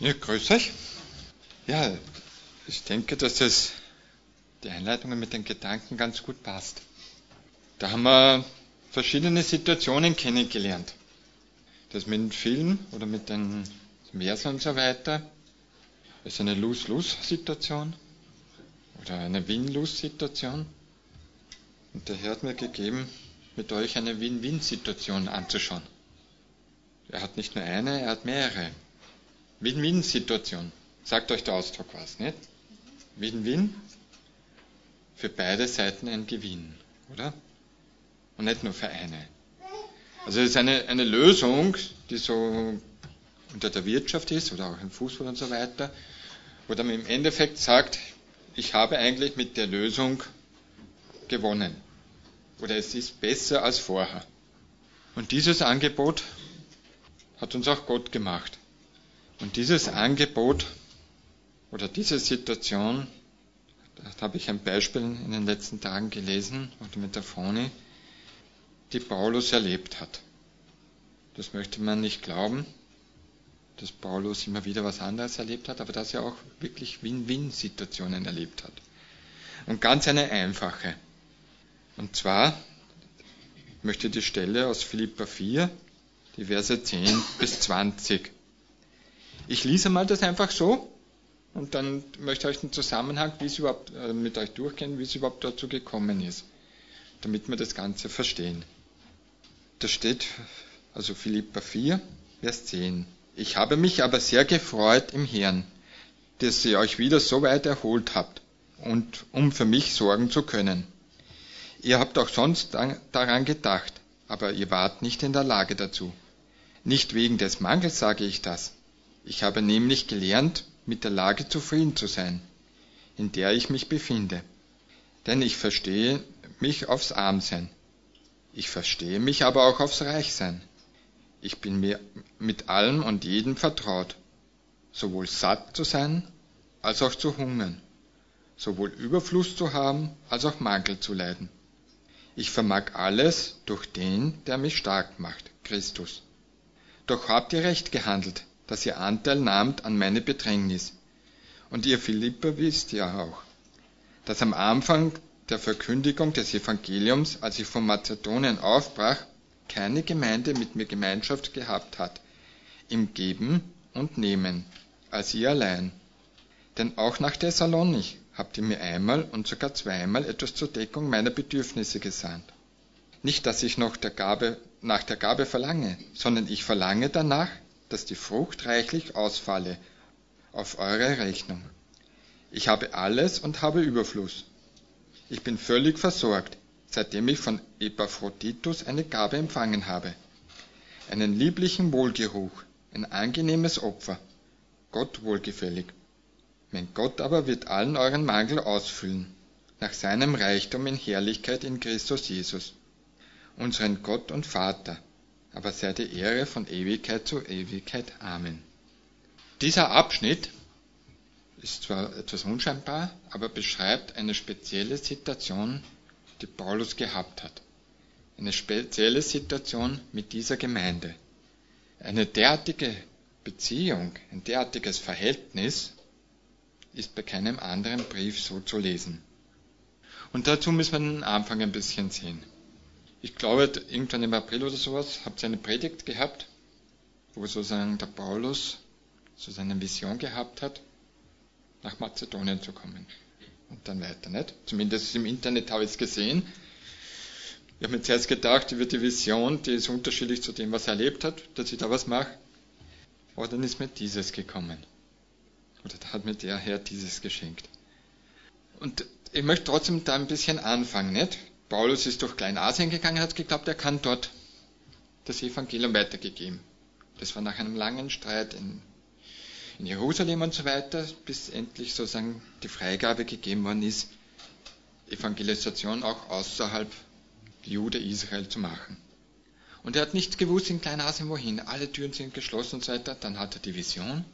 Ja, grüß euch. Ja, ich denke, dass die Einleitung mit den Gedanken ganz gut passt. Da haben wir verschiedene Situationen kennengelernt. Das mit dem Film oder mit den Versen und so weiter ist eine Lose-Lose-Situation oder eine Win-Lose-Situation. Und der Herr hat mir gegeben, mit euch eine Win-Win-Situation anzuschauen. Er hat nicht nur eine, er hat mehrere. Win-Win-Situation. Sagt euch der Ausdruck was, nicht? Win-Win. Für beide Seiten ein Gewinn, oder? Und nicht nur für eine. Also es ist eine Lösung, die so unter der Wirtschaft ist oder auch im Fußball und so weiter, wo dann im Endeffekt sagt, ich habe eigentlich mit der Lösung gewonnen. Oder es ist besser als vorher. Und dieses Angebot hat uns auch Gott gemacht. Und dieses Angebot oder diese Situation, da habe ich ein Beispiel in den letzten Tagen gelesen, oder mit der Froni, die Paulus erlebt hat. Das möchte man nicht glauben, dass Paulus immer wieder was anderes erlebt hat, aber dass er auch wirklich Win-Win-Situationen erlebt hat. Und ganz eine einfache. Und zwar möchte ich die Stelle aus Philipper 4, die Verse 10 bis 20. Ich lese mal das einfach so und dann möchte ich euch den Zusammenhang mit euch durchgehen, wie es überhaupt dazu gekommen ist, damit wir das Ganze verstehen. Da steht, also Philipper 4, Vers 10. Ich habe mich aber sehr gefreut im Herrn, dass ihr euch wieder so weit erholt habt und um für mich sorgen zu können. Ihr habt auch sonst daran gedacht, aber ihr wart nicht in der Lage dazu. Nicht wegen des Mangels sage ich das. Ich habe nämlich gelernt, mit der Lage zufrieden zu sein, in der ich mich befinde. Denn ich verstehe mich aufs Armsein. Ich verstehe mich aber auch aufs Reichsein. Ich bin mir mit allem und jedem vertraut, sowohl satt zu sein, als auch zu hungern, sowohl Überfluss zu haben, als auch Mangel zu leiden. Ich vermag alles durch den, der mich stark macht, Christus. Doch habt ihr recht gehandelt, dass ihr Anteil nahmt an meine Bedrängnis. Und ihr Philipper wisst ja auch, dass am Anfang der Verkündigung des Evangeliums, als ich von Mazedonien aufbrach, keine Gemeinde mit mir Gemeinschaft gehabt hat, im Geben und Nehmen, als ihr allein. Denn auch nach Thessalonich habt ihr mir einmal und sogar zweimal etwas zur Deckung meiner Bedürfnisse gesandt. Nicht, dass ich nach der Gabe verlange, sondern ich verlange danach, dass die Frucht reichlich ausfalle auf eure Rechnung. Ich habe alles und habe Überfluss. Ich bin völlig versorgt, seitdem ich von Epaphroditus eine Gabe empfangen habe. Einen lieblichen Wohlgeruch, ein angenehmes Opfer, Gott wohlgefällig. Mein Gott aber wird allen euren Mangel ausfüllen, nach seinem Reichtum in Herrlichkeit in Christus Jesus, unseren Gott und Vater, aber sei die Ehre von Ewigkeit zu Ewigkeit. Amen. Dieser Abschnitt ist zwar etwas unscheinbar, aber beschreibt eine spezielle Situation, die Paulus gehabt hat. Eine spezielle Situation mit dieser Gemeinde. Eine derartige Beziehung, ein derartiges Verhältnis ist bei keinem anderen Brief so zu lesen. Und dazu müssen wir den Anfang ein bisschen sehen. Ich glaube, irgendwann im April oder sowas habt ihr eine Predigt gehabt, wo sozusagen der Paulus so seine Vision gehabt hat, nach Mazedonien zu kommen. Und dann weiter, nicht? Zumindest im Internet habe ich es gesehen. Ich habe mir zuerst gedacht, über die Vision, die ist unterschiedlich zu dem, was er erlebt hat, dass ich da was mache. Aber dann ist mir dieses gekommen. Oder da hat mir der Herr dieses geschenkt. Und ich möchte trotzdem da ein bisschen anfangen, nicht? Paulus ist durch Kleinasien gegangen, hat geglaubt, er kann dort das Evangelium weitergeben. Das war nach einem langen Streit in Jerusalem und so weiter, bis endlich sozusagen die Freigabe gegeben worden ist, Evangelisation auch außerhalb der Jude Israel zu machen. Und er hat nicht gewusst in Kleinasien wohin, alle Türen sind geschlossen und so weiter. Dann hat er die Vision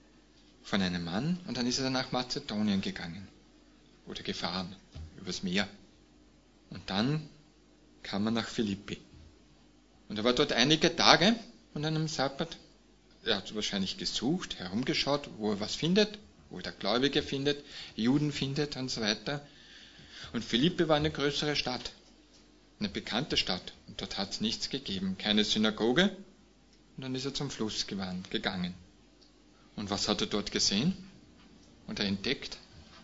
von einem Mann und dann ist er nach Mazedonien gegangen oder gefahren, übers Meer. Und dann kam er nach Philippi. Und er war dort einige Tage und an einem Sabbat Er hat wahrscheinlich gesucht, herumgeschaut, wo er was findet, wo er Gläubige findet, Juden findet und so weiter. Und Philippi war eine größere Stadt, eine bekannte Stadt. Und dort hat es nichts gegeben, keine Synagoge. Und dann ist er zum Fluss gegangen. Und was hat er dort gesehen? Und er entdeckt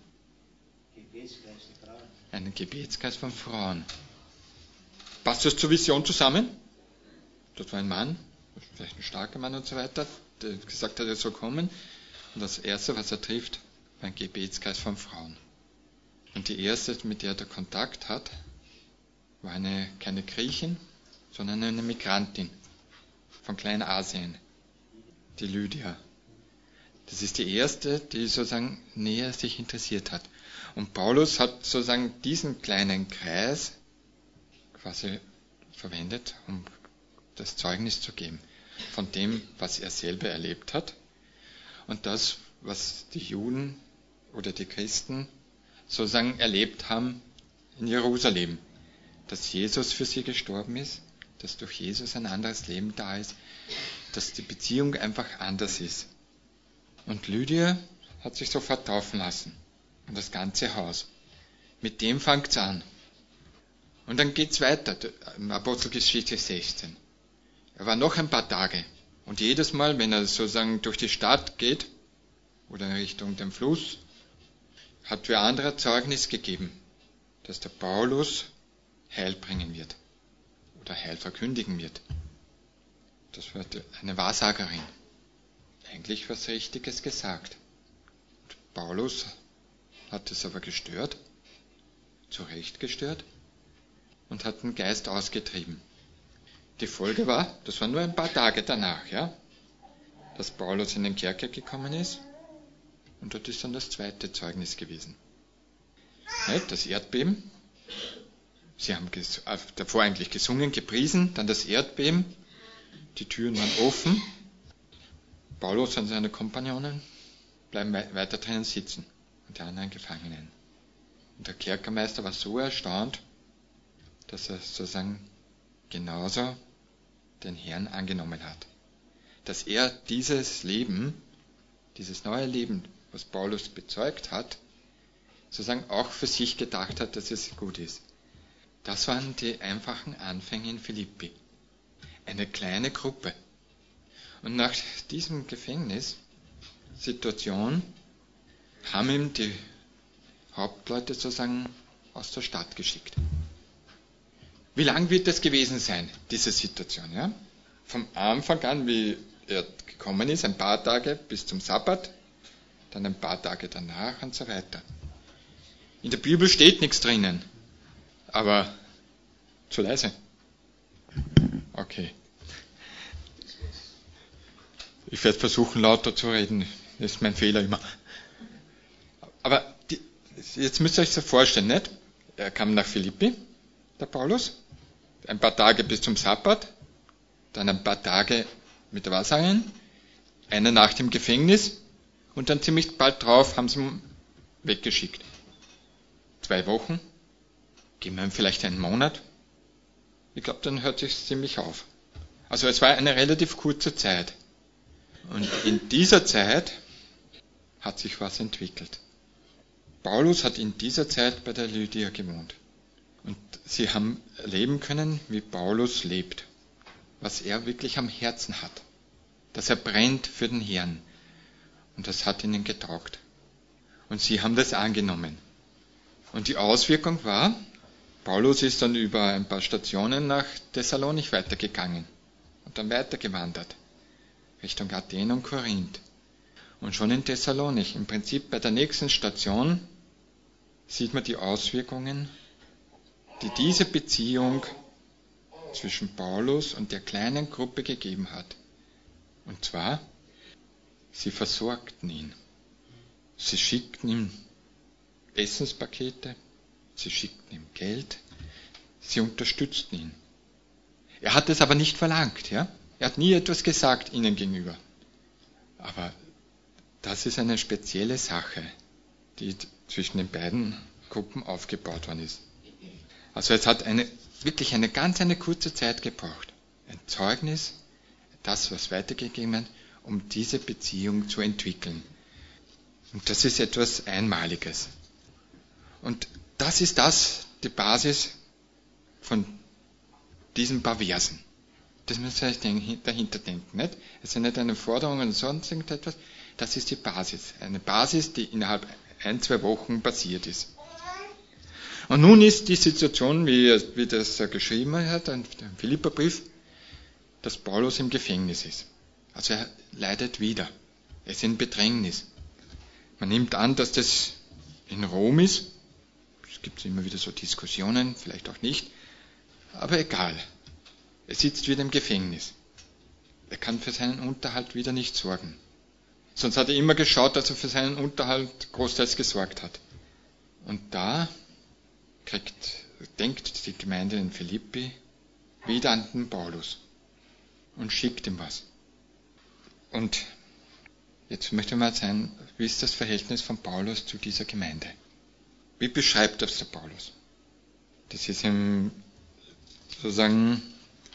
einen Gebetskreis von Frauen. Passt das zur Vision zusammen? Dort war ein Mann, vielleicht ein starker Mann und so weiter, der gesagt hat, er soll kommen. Und das Erste, was er trifft, war ein Gebetskreis von Frauen. Und die erste, mit der er Kontakt hat, war keine Griechin, sondern eine Migrantin von Kleinasien, die Lydia. Das ist die erste, die sozusagen näher sich interessiert hat. Und Paulus hat sozusagen diesen kleinen Kreis quasi verwendet, um das Zeugnis zu geben von dem, was er selber erlebt hat und das, was die Juden oder die Christen sozusagen erlebt haben in Jerusalem, dass Jesus für sie gestorben ist, dass durch Jesus ein anderes Leben da ist, dass die Beziehung einfach anders ist. Und Lydia hat sich sofort taufen lassen und das ganze Haus. Mit dem fängt es an. Und dann geht es weiter, im Apostelgeschichte 16. Er war noch ein paar Tage und jedes Mal, wenn er sozusagen durch die Stadt geht oder in Richtung dem Fluss, hat wer anderer Zeugnis gegeben, dass der Paulus Heil bringen wird oder Heil verkündigen wird. Das war eine Wahrsagerin. Eigentlich was Richtiges gesagt. Und Paulus hat es aber gestört, zu Recht gestört, und hat den Geist ausgetrieben. Die Folge war, das war nur ein paar Tage danach, ja, dass Paulus in den Kerker gekommen ist, und dort ist dann das zweite Zeugnis gewesen. Das Erdbeben, sie haben davor eigentlich gesungen, gepriesen, dann das Erdbeben, die Türen waren offen, Paulus und seine Kompagnonen bleiben weiter drinnen sitzen und die anderen Gefangenen. Und der Kerkermeister war so erstaunt, dass er sozusagen genauso den Herrn angenommen hat. Dass er dieses Leben, dieses neue Leben, was Paulus bezeugt hat, sozusagen auch für sich gedacht hat, dass es gut ist. Das waren die einfachen Anfänge in Philippi. Eine kleine Gruppe. Und nach diesem Gefängnissituation haben ihm die Hauptleute sozusagen aus der Stadt geschickt. Wie lang wird das gewesen sein, diese Situation? Ja? Vom Anfang an, wie er gekommen ist, ein paar Tage bis zum Sabbat, dann ein paar Tage danach und so weiter. In der Bibel steht nichts drinnen, aber zu leise. Okay. Ich werde versuchen, lauter zu reden. Das ist mein Fehler immer. Aber jetzt müsst ihr euch so vorstellen, nicht? Er kam nach Philippi, der Paulus, ein paar Tage bis zum Sabbat, dann ein paar Tage mit der Wahrsagerin, eine Nacht im Gefängnis und dann ziemlich bald drauf haben sie ihn weggeschickt. 2 Wochen, geben wir ihm vielleicht einen Monat. Ich glaube, dann hört sich ziemlich auf. Also es war eine relativ kurze Zeit. Und in dieser Zeit hat sich was entwickelt. Paulus hat in dieser Zeit bei der Lydia gewohnt. Und sie haben erleben können, wie Paulus lebt. Was er wirklich am Herzen hat. Dass er brennt für den Herrn. Und das hat ihnen getaugt. Und sie haben das angenommen. Und die Auswirkung war, Paulus ist dann über ein paar Stationen nach Thessalonich weitergegangen. Und dann weitergewandert. Richtung Athen und Korinth. Und schon in Thessalonich, im Prinzip bei der nächsten Station, sieht man die Auswirkungen, die diese Beziehung zwischen Paulus und der kleinen Gruppe gegeben hat. Und zwar, sie versorgten ihn. Sie schickten ihm Essenspakete, sie schickten ihm Geld, sie unterstützten ihn. Er hat es aber nicht verlangt, ja? Er hat nie etwas gesagt ihnen gegenüber. Aber das ist eine spezielle Sache, die zwischen den beiden Gruppen aufgebaut worden ist. Also es hat wirklich eine kurze Zeit gebraucht. Ein Zeugnis, das was weitergegeben wird, um diese Beziehung zu entwickeln. Und das ist etwas Einmaliges. Und das ist die Basis von diesen paar Versen. Das muss man sich dahinter denken. Nicht? Es ist nicht eine Forderung oder sonst irgendetwas. Das ist die Basis. Eine Basis, die innerhalb 1-2 Wochen passiert ist. Und nun ist die Situation, wie das geschrieben hat, im Philipperbrief, dass Paulus im Gefängnis ist. Also er leidet wieder. Er ist in Bedrängnis. Man nimmt an, dass das in Rom ist. Es gibt immer wieder so Diskussionen, vielleicht auch nicht. Aber egal. Er sitzt wieder im Gefängnis. Er kann für seinen Unterhalt wieder nicht sorgen. Sonst hat er immer geschaut, dass er für seinen Unterhalt großteils gesorgt hat. Und da denkt die Gemeinde in Philippi wieder an den Paulus und schickt ihm was. Und jetzt möchte man sein, wie ist das Verhältnis von Paulus zu dieser Gemeinde? Wie beschreibt das der Paulus? Das ist sozusagen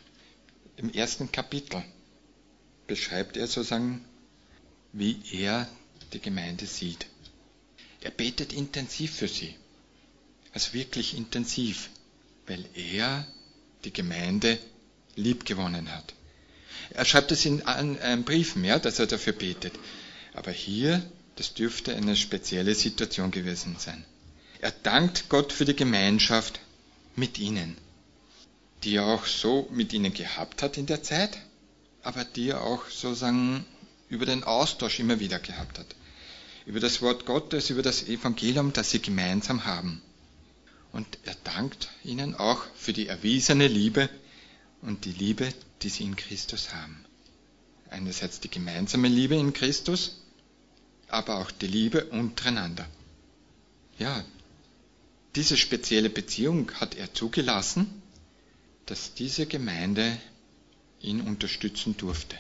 im 1. Kapitel beschreibt er sozusagen, wie er die Gemeinde sieht. Er betet intensiv für sie. Also wirklich intensiv, weil er die Gemeinde liebgewonnen hat. Er schreibt es in einem Briefen, ja, dass er dafür betet. Aber hier, das dürfte eine spezielle Situation gewesen sein. Er dankt Gott für die Gemeinschaft mit ihnen, die er auch so mit ihnen gehabt hat in der Zeit, aber die er auch sozusagen über den Austausch immer wieder gehabt hat. Über das Wort Gottes, über das Evangelium, das sie gemeinsam haben. Und er dankt ihnen auch für die erwiesene Liebe und die Liebe, die sie in Christus haben. Einerseits die gemeinsame Liebe in Christus, aber auch die Liebe untereinander. Ja, diese spezielle Beziehung hat er zugelassen, dass diese Gemeinde ihn unterstützen durfte.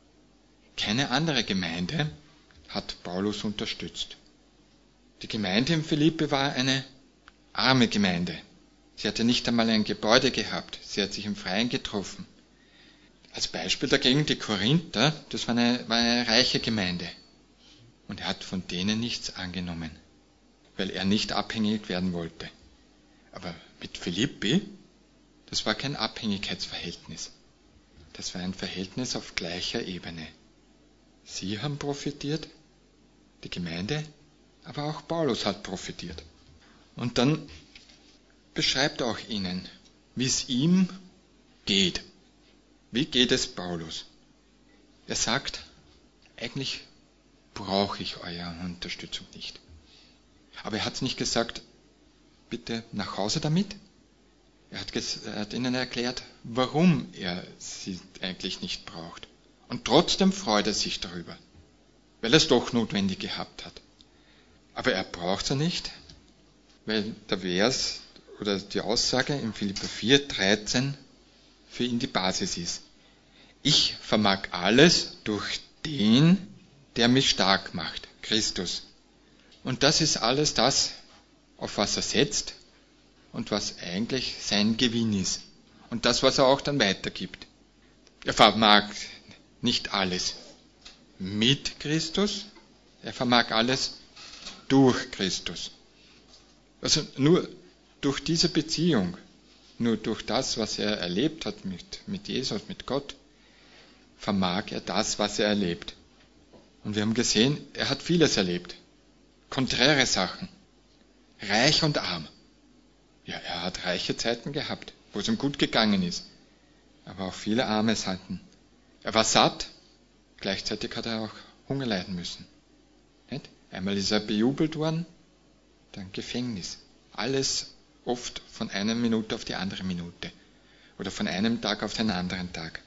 Keine andere Gemeinde hat Paulus unterstützt. Die Gemeinde in Philippi war eine arme Gemeinde. Sie hatte nicht einmal ein Gebäude gehabt. Sie hat sich im Freien getroffen. Als Beispiel dagegen die Korinther, das war eine reiche Gemeinde. Und er hat von denen nichts angenommen, weil er nicht abhängig werden wollte. Aber mit Philippi, das war kein Abhängigkeitsverhältnis. Das war ein Verhältnis auf gleicher Ebene. Sie haben profitiert, die Gemeinde, aber auch Paulus hat profitiert. Und dann beschreibt er auch ihnen, wie es ihm geht. Wie geht es Paulus? Er sagt, eigentlich brauche ich eure Unterstützung nicht. Aber er hat es nicht gesagt, bitte nach Hause damit. Er hat ihnen erklärt, warum er sie eigentlich nicht braucht. Und trotzdem freut er sich darüber, weil er es doch notwendig gehabt hat. Aber er braucht sie nicht, weil der Vers oder die Aussage in Philipper 4,13 für ihn die Basis ist. Ich vermag alles durch den, der mich stark macht, Christus. Und das ist alles das, auf was er setzt und was eigentlich sein Gewinn ist. Und das, was er auch dann weitergibt. Er vermag nicht alles mit Christus, er vermag alles durch Christus. Also nur durch diese Beziehung, nur durch das, was er erlebt hat mit Jesus, mit Gott, vermag er das, was er erlebt. Und wir haben gesehen, er hat vieles erlebt. Konträre Sachen. Reich und arm. Ja, er hat reiche Zeiten gehabt, wo es ihm gut gegangen ist. Aber auch viele arme Zeiten. Er war satt, gleichzeitig hat er auch Hunger leiden müssen. Nicht? Einmal ist er bejubelt worden, dann Gefängnis. Alles oft von einer Minute auf die andere Minute. Oder von einem Tag auf den anderen Tag.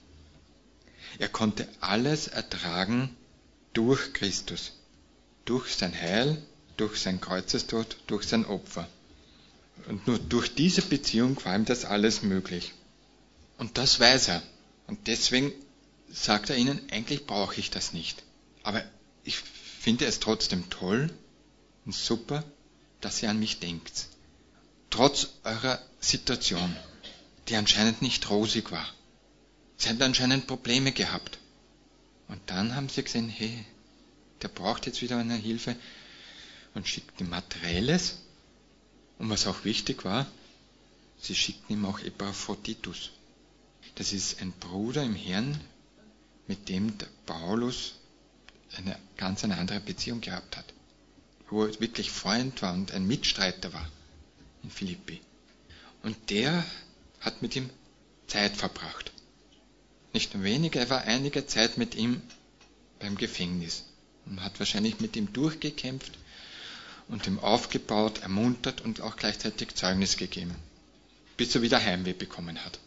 Er konnte alles ertragen durch Christus. Durch sein Heil, durch sein Kreuzestod, durch sein Opfer. Und nur durch diese Beziehung war ihm das alles möglich. Und das weiß er. Und deswegen sagt er ihnen, eigentlich brauche ich das nicht. Aber ich finde es trotzdem toll und super, dass ihr an mich denkt. Trotz eurer Situation, die anscheinend nicht rosig war. Sie habt anscheinend Probleme gehabt. Und dann haben sie gesehen, hey, der braucht jetzt wieder eine Hilfe und schickt ihm Materielles. Und was auch wichtig war, sie schickten ihm auch Epaphroditus. Das ist ein Bruder im Herrn, mit dem der Paulus eine ganz andere Beziehung gehabt hat, wo er wirklich Freund war und ein Mitstreiter war in Philippi. Und der hat mit ihm Zeit verbracht. Nicht nur weniger, er war einige Zeit mit ihm beim Gefängnis und hat wahrscheinlich mit ihm durchgekämpft und ihm aufgebaut, ermuntert und auch gleichzeitig Zeugnis gegeben, bis er wieder Heimweh bekommen hat.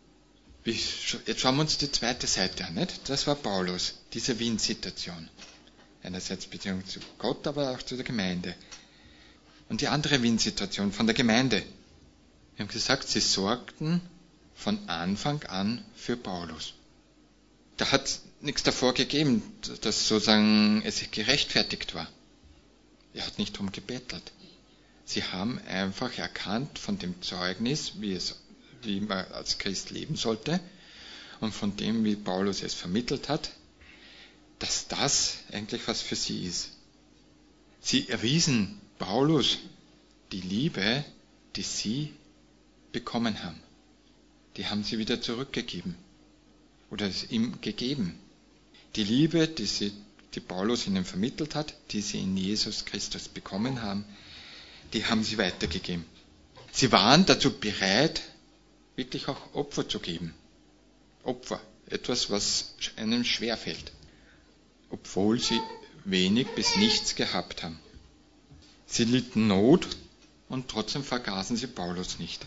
Jetzt schauen wir uns die zweite Seite an, nicht? Das war Paulus, diese Wien-Situation. Einerseits Beziehung zu Gott, aber auch zu der Gemeinde. Und die andere Wien-Situation von der Gemeinde. Wir haben gesagt, sie sorgten von Anfang an für Paulus. Da hat nichts davor gegeben, dass sozusagen es gerechtfertigt war. Er hat nicht darum gebettelt. Sie haben einfach erkannt von dem Zeugnis, wie man als Christ leben sollte und von dem, wie Paulus es vermittelt hat, dass das eigentlich was für sie ist. Sie erwiesen Paulus die Liebe, die sie bekommen haben. Die haben sie wieder zurückgegeben oder es ihm gegeben. Die Liebe, die Paulus ihnen vermittelt hat, die sie in Jesus Christus bekommen haben, die haben sie weitergegeben. Sie waren dazu bereit, wirklich auch Opfer zu geben. Opfer, etwas, was einem schwerfällt, obwohl sie wenig bis nichts gehabt haben. Sie litten Not und trotzdem vergaßen sie Paulus nicht.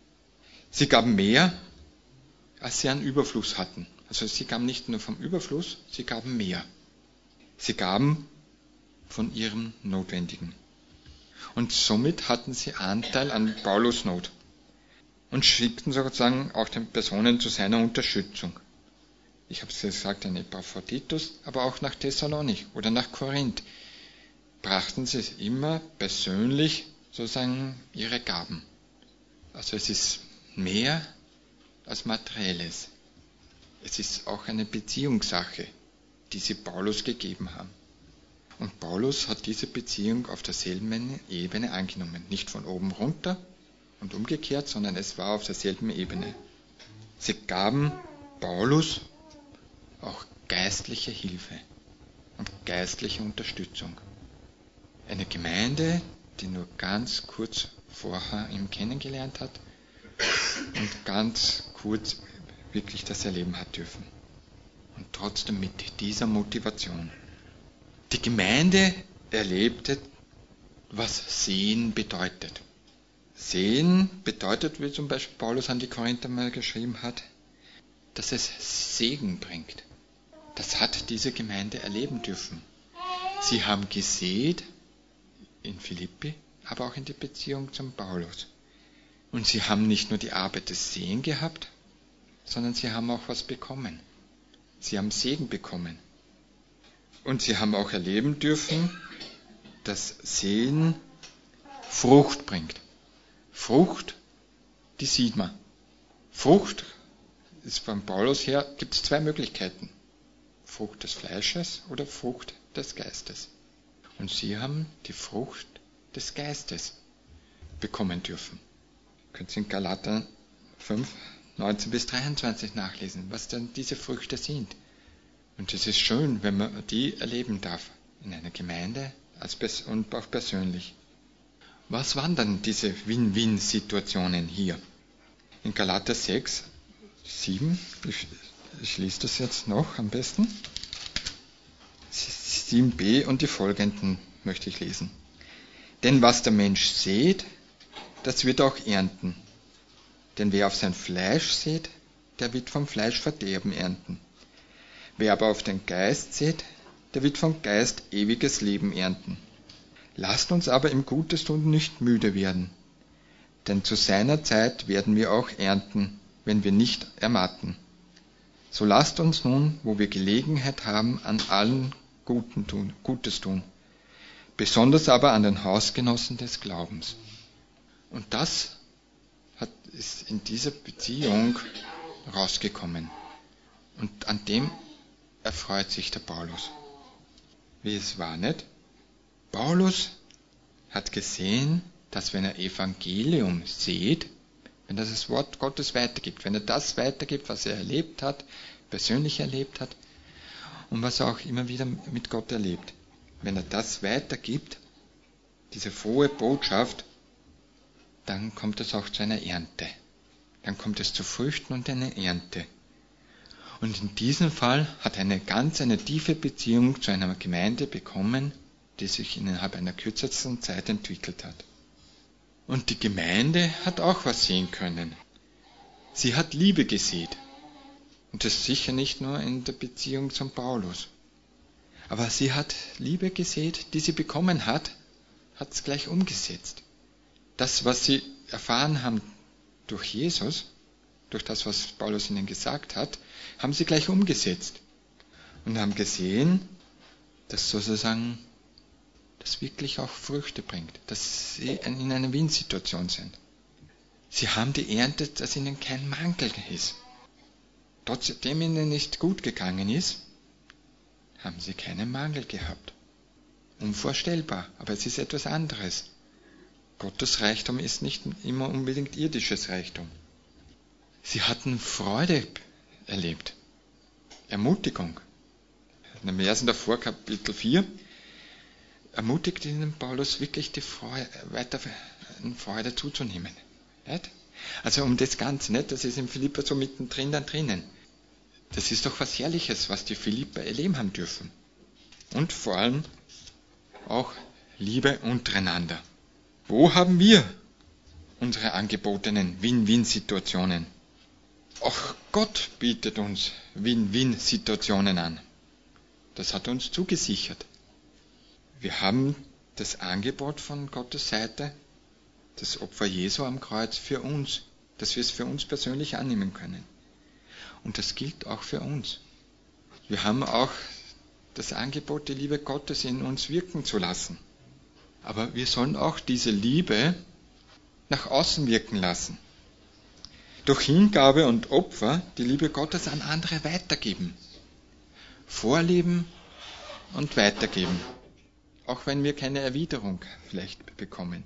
Sie gaben mehr, als sie an Überfluss hatten. Also sie gaben nicht nur vom Überfluss, sie gaben mehr. Sie gaben von ihrem Notwendigen. Und somit hatten sie Anteil an Paulus Not und schickten sozusagen auch den Personen zu seiner Unterstützung. Ich habe es gesagt, an Epaphroditus, aber auch nach Thessalonich oder nach Korinth brachten sie immer persönlich sozusagen ihre Gaben. Also es ist mehr als Materielles. Es ist auch eine Beziehungssache, die sie Paulus gegeben haben. Und Paulus hat diese Beziehung auf derselben Ebene angenommen. Nicht von oben runter und umgekehrt, sondern es war auf derselben Ebene. Sie gaben Paulus auch geistliche Hilfe und geistliche Unterstützung. Eine Gemeinde, die nur ganz kurz vorher ihn kennengelernt hat und ganz kurz wirklich das erleben hat dürfen. Und trotzdem mit dieser Motivation. Die Gemeinde erlebte, was Sehen bedeutet. Sehen bedeutet, wie zum Beispiel Paulus an die Korinther mal geschrieben hat, dass es Segen bringt. Das hat diese Gemeinde erleben dürfen. Sie haben gesät in Philippi, aber auch in der Beziehung zum Paulus. Und sie haben nicht nur die Arbeit des Sehen gehabt, sondern sie haben auch was bekommen. Sie haben Segen bekommen. Und sie haben auch erleben dürfen, dass Sehen Frucht bringt. Frucht, die sieht man. Frucht ist von Paulus her, gibt es zwei Möglichkeiten. Frucht des Fleisches oder Frucht des Geistes. Und sie haben die Frucht des Geistes bekommen dürfen. Könnt ihr in Galater 5, 19 bis 23 nachlesen, was denn diese Früchte sind. Und es ist schön, wenn man die erleben darf, in einer Gemeinde und auch persönlich. Was waren dann diese Win-Win-Situationen hier? In Galater 6, 7, ich lese das jetzt noch am besten, 7b und die folgenden möchte ich lesen. Denn was der Mensch sät, das wird auch ernten. Denn wer auf sein Fleisch sät, der wird vom Fleisch Verderben ernten. Wer aber auf den Geist sät, der wird vom Geist ewiges Leben ernten. Lasst uns aber im Gutes tun nicht müde werden, denn zu seiner Zeit werden wir auch ernten, wenn wir nicht ermatten. So lasst uns nun, wo wir Gelegenheit haben, an allen Gutes tun, besonders aber an den Hausgenossen des Glaubens. Und das ist in dieser Beziehung rausgekommen. Und an dem erfreut sich der Paulus. Wie es war, nicht? Paulus hat gesehen, dass wenn er Evangelium sieht, wenn er das Wort Gottes weitergibt, wenn er das weitergibt, was er erlebt hat, persönlich erlebt hat und was er auch immer wieder mit Gott erlebt, wenn er das weitergibt, diese frohe Botschaft, dann kommt es auch zu einer Ernte. Dann kommt es zu Früchten und einer Ernte. Und in diesem Fall hat er eine tiefe Beziehung zu einer Gemeinde bekommen, die sich innerhalb einer kürzesten Zeit entwickelt hat. Und die Gemeinde hat auch was sehen können. Sie hat Liebe gesät. Und das sicher nicht nur in der Beziehung zum Paulus. Aber sie hat Liebe gesät, die sie bekommen hat es gleich umgesetzt. Das, was sie erfahren haben durch Jesus, durch das, was Paulus ihnen gesagt hat, haben sie gleich umgesetzt. Und haben gesehen, dass sozusagen das wirklich auch Früchte bringt, dass sie in einer Win-Situation sind. Sie haben die Ernte, dass ihnen kein Mangel ist. Trotzdem ihnen nicht gut gegangen ist, haben sie keinen Mangel gehabt. Unvorstellbar, aber es ist etwas anderes. Gottes Reichtum ist nicht immer unbedingt irdisches Reichtum. Sie hatten Freude erlebt, Ermutigung. In den Versen davor, Kapitel 4, ermutigt ihnen Paulus wirklich die Freude zuzunehmen. Nicht? Also um das Ganze, nicht? Das ist in Philipper so mittendrin dann drinnen. Das ist doch was Herrliches, was die Philipper erleben haben dürfen. Und vor allem auch Liebe untereinander. Wo haben wir unsere angebotenen Win-Win-Situationen? Auch Gott bietet uns Win-Win-Situationen an. Das hat er uns zugesichert. Wir haben das Angebot von Gottes Seite, das Opfer Jesu am Kreuz für uns, dass wir es für uns persönlich annehmen können. Und das gilt auch für uns. Wir haben auch das Angebot, die Liebe Gottes in uns wirken zu lassen. Aber wir sollen auch diese Liebe nach außen wirken lassen. Durch Hingabe und Opfer die Liebe Gottes an andere weitergeben. Vorleben und weitergeben. Auch wenn wir keine Erwiderung vielleicht bekommen.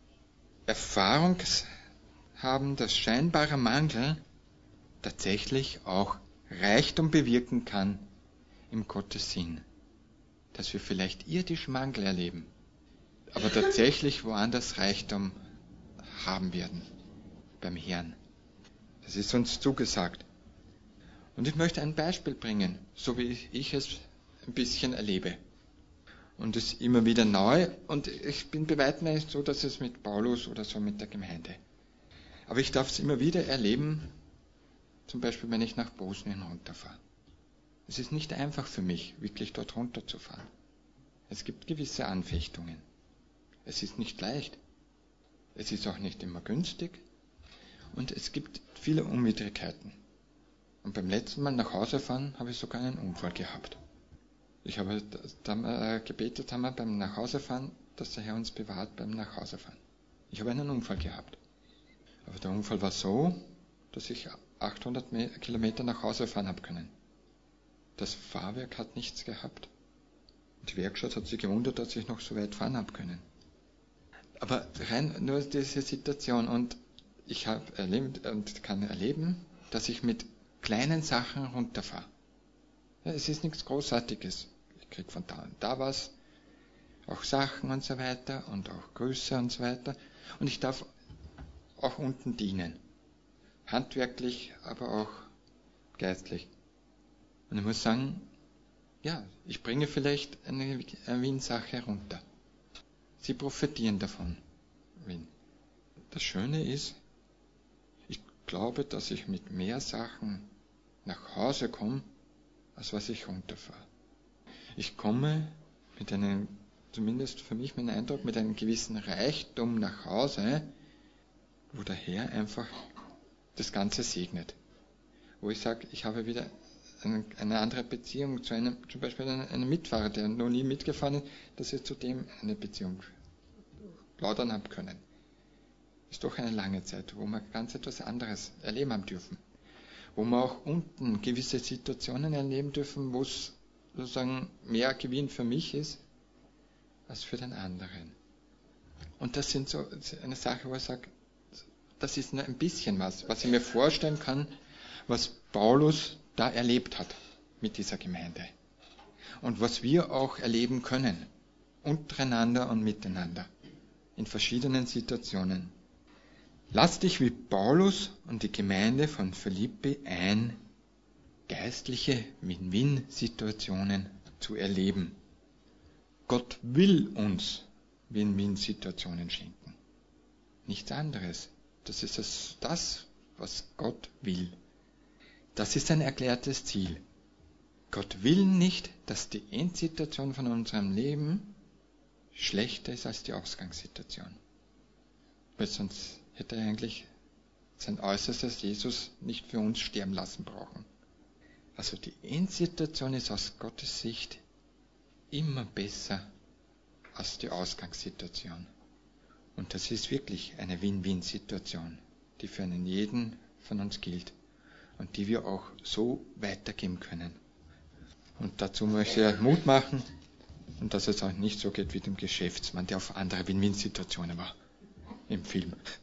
Erfahrung haben, dass scheinbarer Mangel tatsächlich auch Reichtum bewirken kann im Gottes Sinn. Dass wir vielleicht irdisch Mangel erleben, aber tatsächlich woanders Reichtum haben werden beim Herrn. Das ist uns zugesagt. Und ich möchte ein Beispiel bringen, so wie ich es ein bisschen erlebe. Und es immer wieder neu, und ich bin bei weitem nicht so, dass es mit Paulus oder so mit der Gemeinde. Aber ich darf es immer wieder erleben, zum Beispiel wenn ich nach Bosnien runterfahre. Es ist nicht einfach für mich, wirklich dort runterzufahren. Es gibt gewisse Anfechtungen. Es ist nicht leicht. Es ist auch nicht immer günstig. Und es gibt viele Unwidrigkeiten. Und beim letzten Mal nach Hause fahren habe ich sogar einen Unfall gehabt. Ich habe gebetet, haben wir beim Nachhausefahren, dass der Herr uns bewahrt beim Nachhausefahren. Ich habe einen Unfall gehabt. Aber der Unfall war so, dass ich 800 Kilometer nach Hause fahren habe können. Das Fahrwerk hat nichts gehabt. Die Werkstatt hat sich gewundert, dass ich noch so weit fahren habe können. Aber rein nur diese Situation. Und ich habe erlebt und kann erleben, dass ich mit kleinen Sachen runterfahre. Ja, es ist nichts Großartiges. Ich kriege von da und da was, auch Sachen und so weiter und auch Grüße und so weiter. Und ich darf auch unten dienen. Handwerklich, aber auch geistlich. Und ich muss sagen, ja, ich bringe vielleicht eine Win-Sache runter. Sie profitieren davon. Win. Das Schöne ist, ich glaube, dass ich mit mehr Sachen nach Hause komme, als was ich runterfahre. Ich komme mit einem, zumindest für mich mein Eindruck, mit einem gewissen Reichtum nach Hause, wo der Herr einfach das Ganze segnet. Wo ich sage, ich habe wieder eine andere Beziehung zu einem, zum Beispiel einem Mitfahrer, der noch nie mitgefahren ist, dass ich zu dem eine Beziehung plaudern habe können. Ist doch eine lange Zeit, wo wir ganz etwas anderes erleben haben dürfen. wo wir auch unten gewisse Situationen erleben dürfen, wo es sozusagen mehr Gewinn für mich ist, als für den anderen. Und das sind so eine Sache, wo ich sage, das ist nur ein bisschen was ich mir vorstellen kann, was Paulus da erlebt hat mit dieser Gemeinde. Und was wir auch erleben können, untereinander und miteinander, in verschiedenen Situationen. Lass dich wie Paulus und die Gemeinde von Philippi ein, geistliche Win-Win-Situationen zu erleben. Gott will uns Win-Win-Situationen schenken. Nichts anderes. Das ist das, was Gott will. Das ist ein erklärtes Ziel. Gott will nicht, dass die Endsituation von unserem Leben schlechter ist als die Ausgangssituation. Weil sonst hätte er eigentlich sein Äußerstes Jesus nicht für uns sterben lassen brauchen. Also die Endsituation ist aus Gottes Sicht immer besser als die Ausgangssituation. Und das ist wirklich eine Win-Win-Situation, die für einen jeden von uns gilt und die wir auch so weitergeben können. Und dazu möchte ich Mut machen und dass es auch nicht so geht wie dem Geschäftsmann, der auf andere Win-Win-Situationen war im Film.